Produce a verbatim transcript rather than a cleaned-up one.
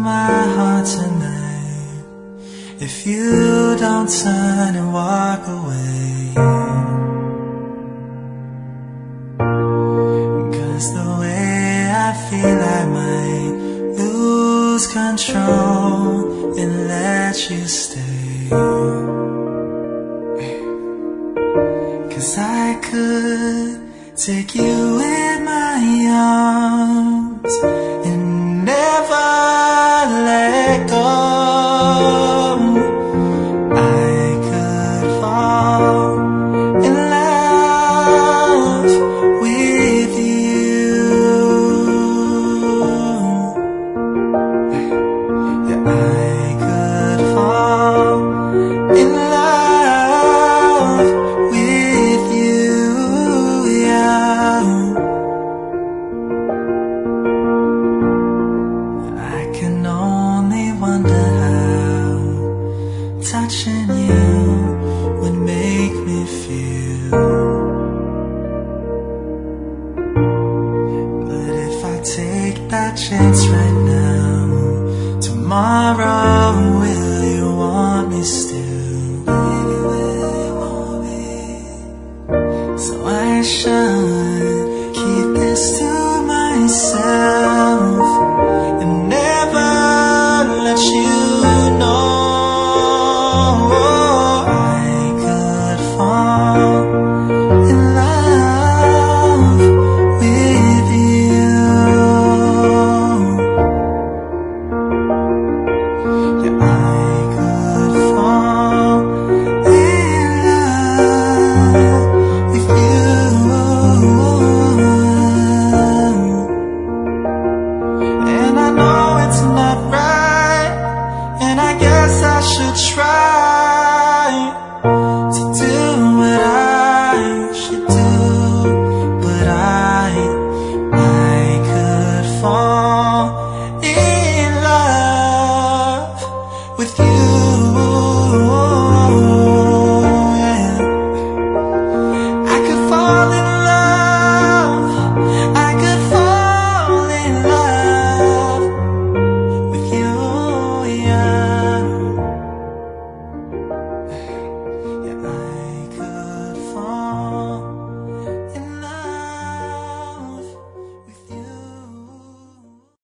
my heart tonight if you don't turn and walk away. Cause the way I feel I might lose control and let you stay. Cause I could take you in my arms and never let go. I could fall in love with you. Yeah, I could fall in love with you. Yeah, I can only wonder how touching you would make me feel. But if I take that chance right now, tomorrow will you want me still? Baby, will you want me? So I should keep this to myself and never let you know. I could fall in love with you. Yeah, I could fall in love with you. And I know it's not right, and I guess I should try.